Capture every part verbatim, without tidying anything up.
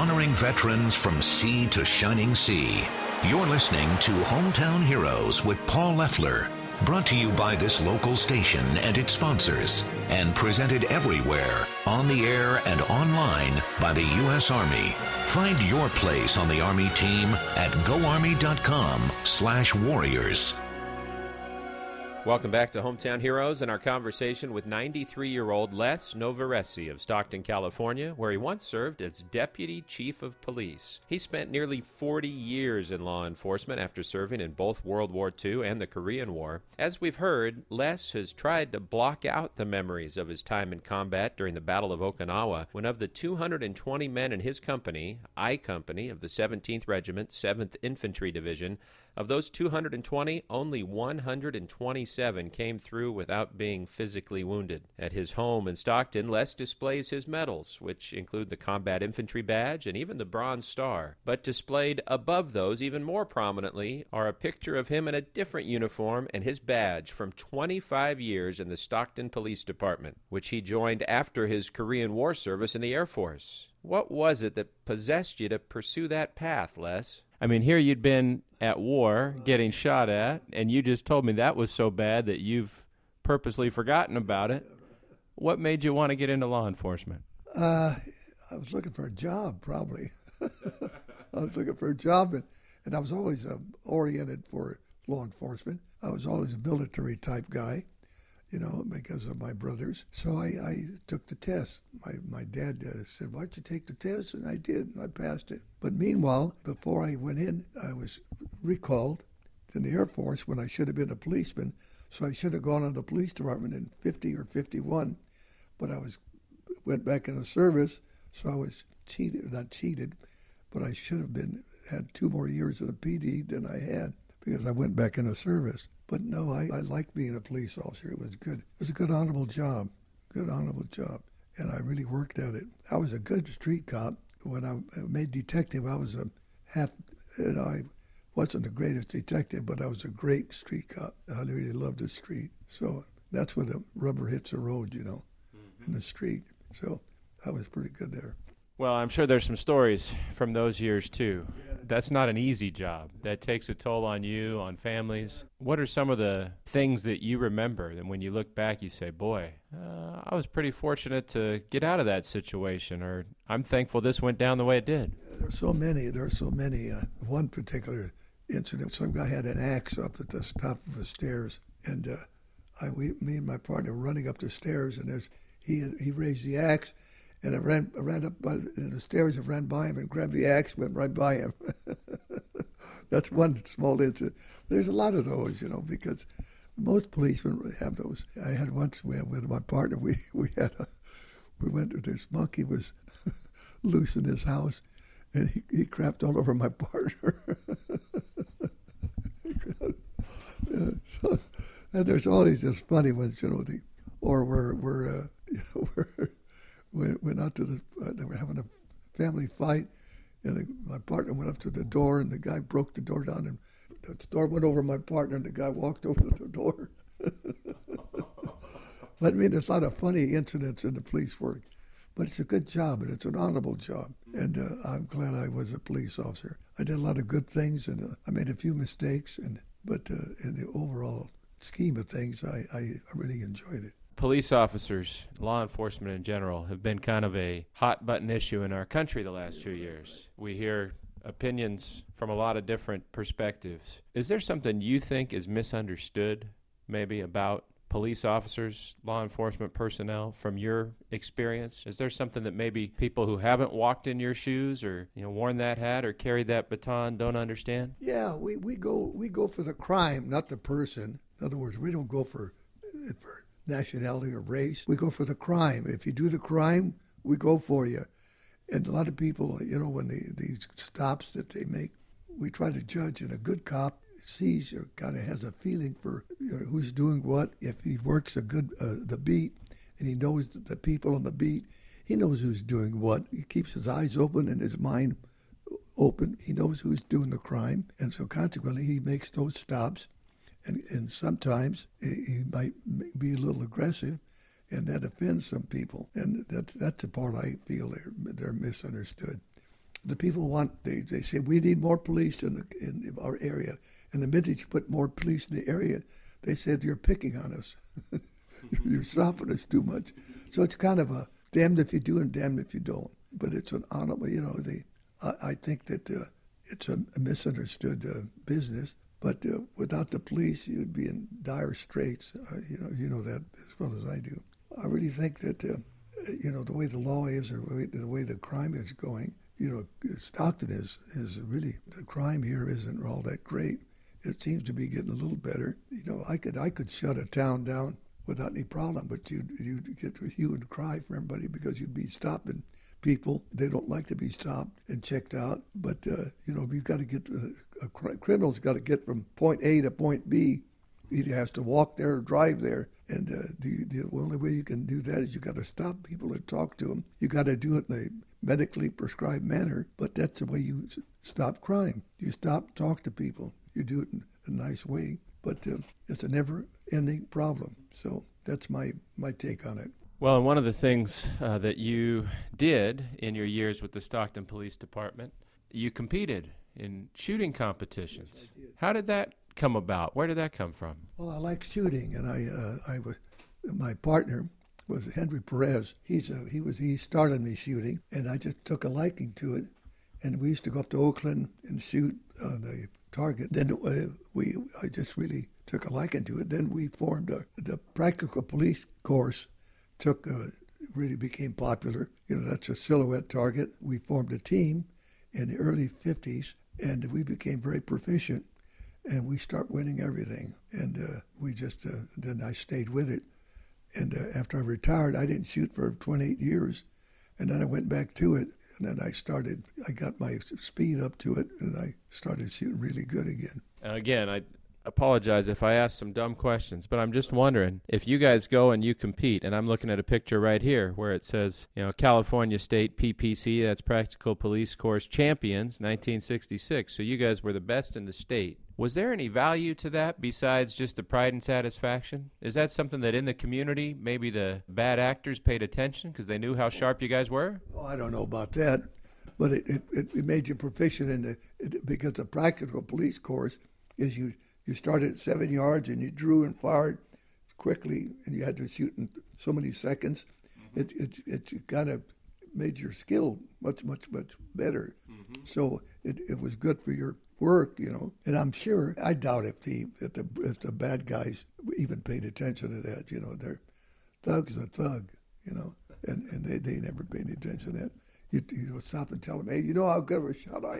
honoring veterans from sea to shining sea. You're listening to Hometown Heroes with Paul Leffler, brought to you by this local station and its sponsors, and presented everywhere, on the air and online by the U S Army. Find your place on the Army team at goarmy.com slash warriors. Welcome back to Hometown Heroes and our conversation with ninety-three-year-old Les Novaresi of Stockton, California, where he once served as Deputy Chief of Police. He spent nearly forty years in law enforcement after serving in both World War Two and the Korean War. As we've heard, Les has tried to block out the memories of his time in combat during the Battle of Okinawa, when of the two hundred twenty men in his company, I Company of the seventeenth Regiment, seventh Infantry Division, of those two hundred twenty, only one hundred twenty-seven came through without being physically wounded. At his home in Stockton, Les displays his medals, which include the Combat Infantry Badge and even the Bronze Star. But displayed above those, even more prominently, are a picture of him in a different uniform and his badge from twenty-five years in the Stockton Police Department, which he joined after his Korean War service in the Air Force. What was it that possessed you to pursue that path, Les? I mean, here you'd been at war, getting shot at, and you just told me that was so bad that you've purposely forgotten about it. What made you want to get into law enforcement? Uh, I was looking for a job, probably. I was looking for a job, and, and I was always uh, oriented for law enforcement. I was always a military-type guy, you know, because of my brothers. So I, I took the test. My my dad uh, said, why don't you take the test? And I did, and I passed it. But meanwhile, before I went in, I was recalled in the Air Force when I should have been a policeman. So I should have gone on the police department in fifty or fifty-one. But I was went back in the service, so I was cheated, not cheated, but I should have been had two more years in the P D than I had because I went back in the service. But no, I, I liked being a police officer. It was good. It was a good, honorable job, good, honorable job. And I really worked at it. I was a good street cop. When I made detective, I was a half, you know, I wasn't the greatest detective, but I was a great street cop. I really loved the street. So that's where the rubber hits the road, you know, mm-hmm. in the street. So I was pretty good there. Well, I'm sure there's some stories from those years, too. That's not an easy job. That takes a toll on you, on families. What are some of the things that you remember that when you look back, you say, boy, uh, I was pretty fortunate to get out of that situation, or I'm thankful this went down the way it did? There are so many. There are so many. Uh, one particular incident, some guy had an axe up at the top of the stairs, and uh, I, we, me and my partner were running up the stairs, and as he had, he raised the axe, and I ran, I ran up by the stairs and ran by him and grabbed the axe, went right by him. That's one small incident. There's a lot of those, you know, because most policemen have those. I had once we had, with my partner, we, we had a, we went to this monkey was loose in his house, and he, he crapped all over my partner. yeah, so, and there's always just funny ones, you know, the, or we're, we're, uh, you know, we're, we went out to the, uh, they were having a family fight, and the, my partner went up to the door, and the guy broke the door down, and the door went over my partner, and the guy walked over the door. But I mean, there's a lot of funny incidents in the police work, but it's a good job, and it's an honorable job, and uh, I'm glad I was a police officer. I did a lot of good things, and uh, I made a few mistakes, and but uh, in the overall scheme of things, I, I, I really enjoyed it. Police officers, law enforcement in general, have been kind of a hot-button issue in our country the last few years. We hear opinions from a lot of different perspectives. Is there something you think is misunderstood, maybe, about police officers, law enforcement personnel, from your experience? Is there something that maybe people who haven't walked in your shoes or, you know, worn that hat or carried that baton don't understand? Yeah, we, we go we go for the crime, not the person. In other words, we don't go for for nationality or race. We go for the crime. If you do the crime, we go for you. And a lot of people, you know, when they, these stops that they make, we try to judge. And a good cop sees or kind of has a feeling for, you know, who's doing what. If he works a good uh, the beat and he knows the people on the beat, he knows who's doing what. He keeps his eyes open and his mind open. He knows who's doing the crime. And so consequently, he makes those stops. And, and sometimes he might be a little aggressive, and that offends some people. And that, that's the part I feel they're, they're misunderstood. The people want, they, they say, we need more police in, the, in our area. And the minute you put more police in the area, they said, you're picking on us. You're stopping us too much. So it's kind of a damned if you do and damned if you don't. But it's an honorable, you know, they, I, I think that uh, it's a, a misunderstood uh, business. But uh, without the police, you'd be in dire straits. Uh, you know, you know that as well as I do. I really think that, uh, you know, the way the law is or the way the crime is going, you know, Stockton is, is really, the crime here isn't all that great. It seems to be getting a little better. You know, I could I could shut a town down without any problem, but you'd, you'd get a hue and cry from everybody because you'd be stopping people. They don't like to be stopped and checked out. But, uh, you know, you've got to get, uh, a criminal's got to get from point A to point B. He either has to walk there or drive there. And uh, the, the only way you can do that is you got to stop people and talk to them. You got to do it in a medically prescribed manner, but that's the way you stop crime. You stop, talk to people. You do it in a nice way, but uh, it's a never-ending problem. So that's my, my take on it. Well, and one of the things uh, that you did in your years with the Stockton Police Department, you competed in shooting competitions. Yes, I did. How did that come about? Where did that come from? Well, I like shooting, and I, uh, I was, my partner was Henry Perez. He's a, he was he started me shooting, and I just took a liking to it. And we used to go up to Oakland and shoot on the target. Then uh, we, I just really took a liking to it. Then we formed a, the practical police course. Took uh, really became popular. You know, that's a silhouette target. We formed a team in the early fifties, and we became very proficient. And we start winning everything. And uh, we just uh, then I stayed with it. And uh, after I retired, I didn't shoot for twenty-eight years, and then I went back to it. And then I started, I got my speed up to it, and I started shooting really good again. And again, I apologize if I ask some dumb questions, but I'm just wondering, if you guys go and you compete, and I'm looking at a picture right here where it says, you know, California State P P C, that's Practical Police Course Champions, nineteen sixty-six, so you guys were the best in the state. Was there any value to that besides just the pride and satisfaction? Is that something that in the community, maybe the bad actors paid attention because they knew how sharp you guys were? Oh, I don't know about that, but it, it, it made you proficient in the, it, because the practical police course is you, you started at seven yards and you drew and fired quickly and you had to shoot in so many seconds. Mm-hmm. It, it, it kind of made your skill much, much, much better. Mm-hmm. So it, it was good for your work, you know, and I'm sure, I doubt if the if the if the bad guys even paid attention to that, you know, they're thugs are thug, you know, and, and they, they never paid attention to that. You, you know, stop and tell them, hey, you know how good of a shot I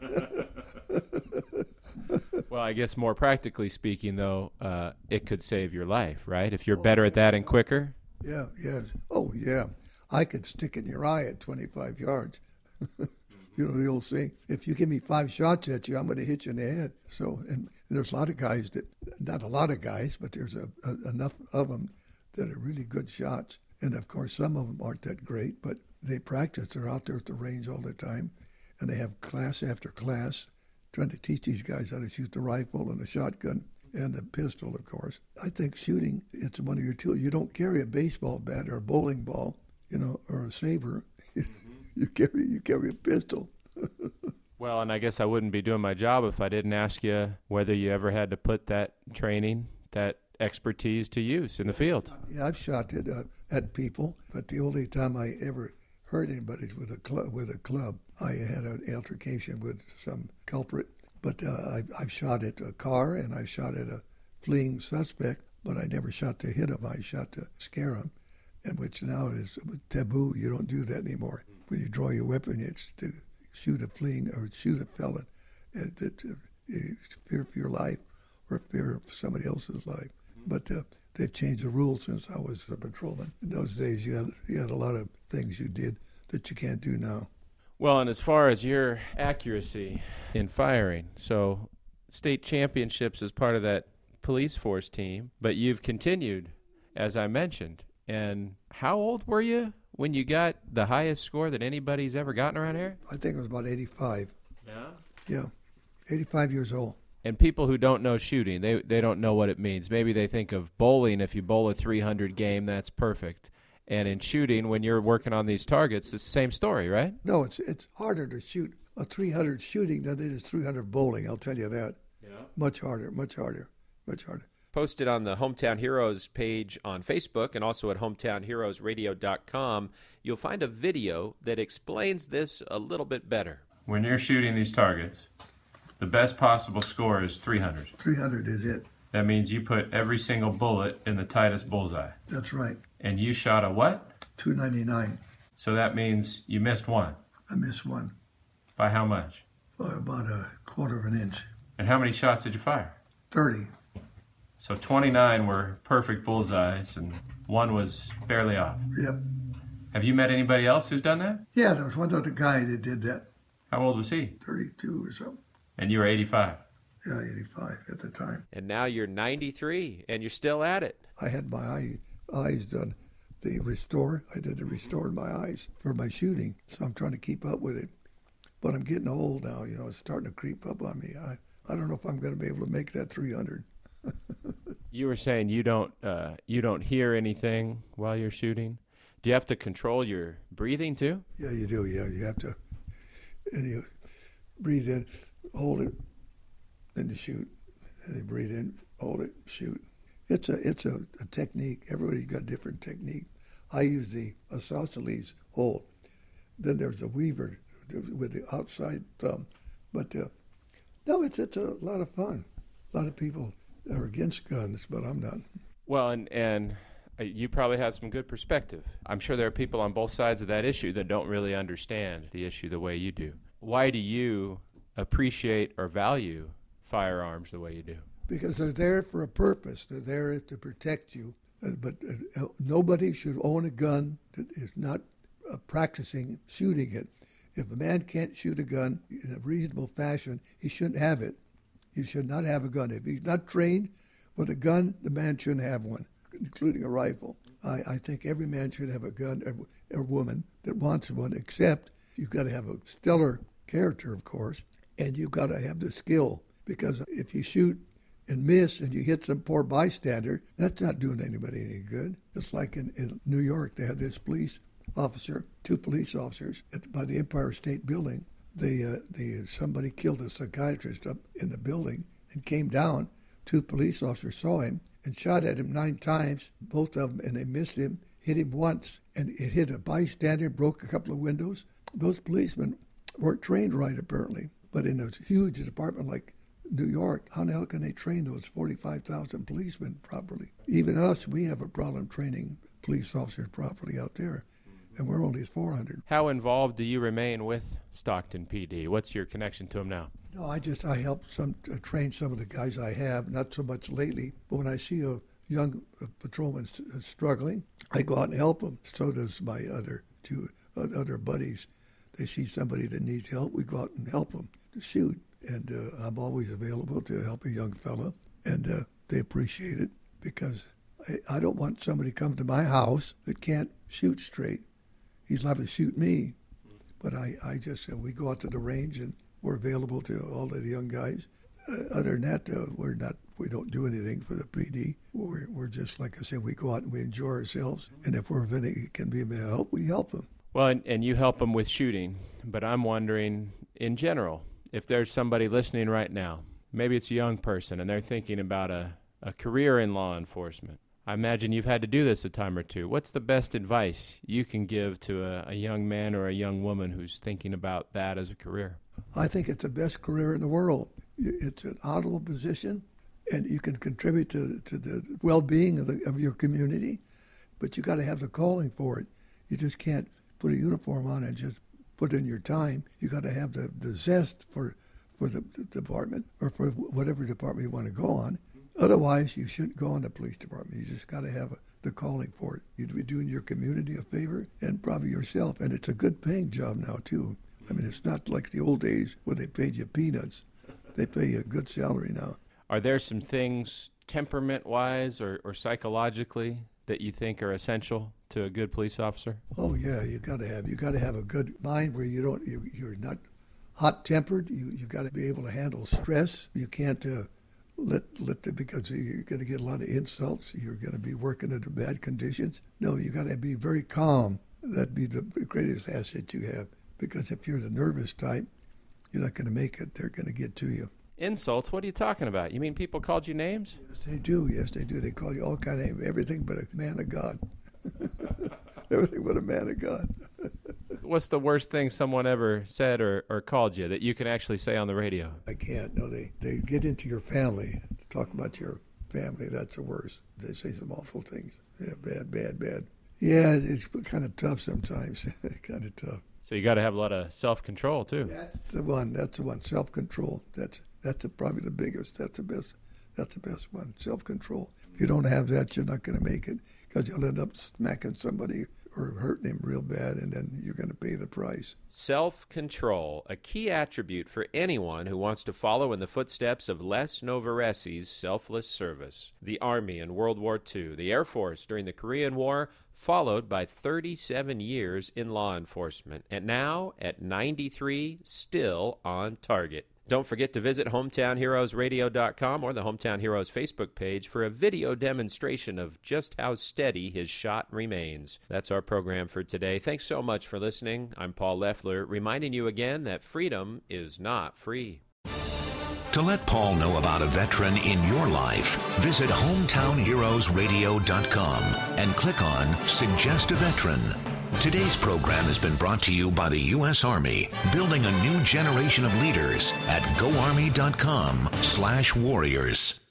am. Well, I guess more practically speaking, though, uh, it could save your life, right? If you're better at that and quicker. Yeah, yeah. Oh, yeah. I could stick in your eye at twenty-five yards. You know the old saying, if you give me five shots at you, I'm going to hit you in the head. So, and, and there's a lot of guys that, not a lot of guys, but there's a, a, enough of them that are really good shots. And of course, some of them aren't that great, but they practice. They're out there at the range all the time, and they have class after class trying to teach these guys how to shoot the rifle and the shotgun and the pistol, of course. I think shooting, it's one of your tools. You don't carry a baseball bat or a bowling ball, you know, or a saber. You carry you carry a pistol. Well, and I guess I wouldn't be doing my job if I didn't ask you whether you ever had to put that training, that expertise to use in the field. Yeah, I've shot at, uh, at people, but the only time I ever hurt anybody with a club, with a club, I had an altercation with some culprit. But uh, I've, I've shot at a car and I shot at a fleeing suspect, but I never shot to hit him. I shot to scare him, and which now is taboo. You don't do that anymore. When you draw your weapon, it's to shoot a fleeing or shoot a felon. It's fear for your life or fear of somebody else's life. But uh, they've changed the rules since I was a patrolman. In those days, you had, you had a lot of things you did that you can't do now. Well, and as far as your accuracy in firing, so state championships is part of that police force team, but you've continued, as I mentioned. And how old were you when you got the highest score that anybody's ever gotten around here? I think it was about eighty-five. Yeah? Yeah, eighty-five years old. And people who don't know shooting, they they don't know what it means. Maybe they think of bowling. If you bowl a three hundred game, that's perfect. And in shooting, when you're working on these targets, it's the same story, right? No, it's it's harder to shoot a three hundred shooting than it is three hundred bowling, I'll tell you that. Yeah. Much harder, much harder, much harder. Posted on the Hometown Heroes page on Facebook and also at hometown heroes radio dot com, you'll find a video that explains this a little bit better. When you're shooting these targets, the best possible score is three hundred. three hundred is it. That means you put every single bullet in the tightest bullseye. That's right. And you shot a what? two ninety-nine. So that means you missed one. I missed one. By how much? By about a quarter of an inch. And how many shots did you fire? thirty. So twenty-nine were perfect bullseyes and one was barely off. Yep. Have you met anybody else who's done that? Yeah, there was one other guy that did that. How old was he? thirty-two or something. And you were eighty-five? Yeah, eighty-five at the time. And now you're ninety-three and you're still at it. I had my eye, eyes done, the restore. I did the restore in my eyes for my shooting, so I'm trying to keep up with it. But I'm getting old now, you know, it's starting to creep up on me. I, I don't know if I'm going to be able to make that three hundred. You were saying you don't uh, you don't hear anything while you're shooting. Do you have to control your breathing too? Yeah, you do. Yeah, you have to. And you breathe in, hold it, then you shoot. And you breathe in, hold it, shoot. It's a it's a, a technique. Everybody's got a different technique. I use the isosceles hold. Then there's a weaver with the outside thumb. But uh, no, it's it's a lot of fun. A lot of people are against guns, but I'm not. Well, and and you probably have some good perspective. I'm sure there are people on both sides of that issue that don't really understand the issue the way you do. Why do you appreciate or value firearms the way you do? Because they're there for a purpose. They're there to protect you. Uh, but uh, nobody should own a gun that is not uh, practicing shooting it. If a man can't shoot a gun in a reasonable fashion, he shouldn't have it. He should not have a gun. If he's not trained with a gun, the man shouldn't have one, including a rifle. I, I think every man should have a gun, or, or woman that wants one, except you've got to have a stellar character, of course, and you've got to have the skill. Because if you shoot and miss and you hit some poor bystander, that's not doing anybody any good. It's like in, in New York, they had this police officer, two police officers at, by the Empire State Building. They, uh, they, somebody killed a psychiatrist up in the building and came down. Two police officers saw him and shot at him nine times, both of them, and they missed him, hit him once, and it hit a bystander, broke a couple of windows. Those policemen weren't trained right, apparently. But in a huge department like New York, how the hell can they train those forty-five thousand policemen properly? Even us, we have a problem training police officers properly out there. And we're only four hundred. How involved do you remain with Stockton P D? What's your connection to them now? No, I just, I help some uh, train some of the guys I have, not so much lately. But when I see a young uh, patrolman s- uh, struggling, I go out and help them. So does my other two uh, other buddies. They see somebody that needs help, we go out and help them to shoot. And uh, I'm always available to help a young fella. And uh, they appreciate it because I, I don't want somebody to come to my house that can't shoot straight. He's liable to shoot me. But I, I just, uh, we go out to the range and we're available to all of the young guys. Uh, other than that, uh, we're not, we don't do anything for the P D. We're, we're just, like I said, we go out and we enjoy ourselves. And if we're of any, can be of help, we help them. Well, and, and you help them with shooting. But I'm wondering, in general, if there's somebody listening right now, maybe it's a young person and they're thinking about a, a career in law enforcement. I imagine you've had to do this a time or two. What's the best advice you can give to a, a young man or a young woman who's thinking about that as a career? I think it's the best career in the world. It's an honorable position, and you can contribute to, to the well-being of, the, of your community, but you got to have the calling for it. You just can't put a uniform on and just put in your time. You got to have the, the zest for, for the, the department or for whatever department you want to go on. Otherwise, you shouldn't go in the police department. You just got to have a, the calling for it. You'd be doing your community a favor and probably yourself. And it's a good paying job now, too. I mean, it's not like the old days where they paid you peanuts. They pay you a good salary now. Are there some things temperament-wise or, or psychologically that you think are essential to a good police officer? Oh, yeah, you got to have. You got to have a good mind where you don't, you, you're not hot-tempered. You you got to be able to handle stress. You can't... Uh, Let, let the, because you're going to get a lot of insults. You're going to be working under bad conditions. No, you got to be very calm. That'd be the greatest asset you have. Because if you're the nervous type, you're not going to make it. They're going to get to you. Insults? What are you talking about? You mean people called you names? Yes, they do. Yes, they do. They call you all kind of everything but a man of God. Everything but a man of God. What's the worst thing someone ever said or, or called you that you can actually say on the radio? I can't. No, they, they get into your family, talk about your family. That's the worst. They say some awful things. Yeah, bad, bad, bad. Yeah, it's kind of tough sometimes. Kind of tough. So you got to have a lot of self-control, too. That's the one. That's the one. Self-control. That's that's the, probably the biggest. That's the best. That's the best one. Self-control. If you don't have that, you're not going to make it because you'll end up smacking somebody or hurting him real bad, and then you're going to pay the price. Self-control, a key attribute for anyone who wants to follow in the footsteps of Les Novaresi's selfless service. The Army in World War Two, the Air Force during the Korean War, followed by thirty-seven years in law enforcement, and now at ninety-three, still on target. Don't forget to visit hometown heroes radio dot com or the Hometown Heroes Facebook page for a video demonstration of just how steady his shot remains. That's our program for today. Thanks so much for listening. I'm Paul Leffler, reminding you again that freedom is not free. To let Paul know about a veteran in your life, visit hometown heroes radio dot com and click on Suggest a Veteran. Today's program has been brought to you by the U S Army, building a new generation of leaders at go army dot com slash warriors.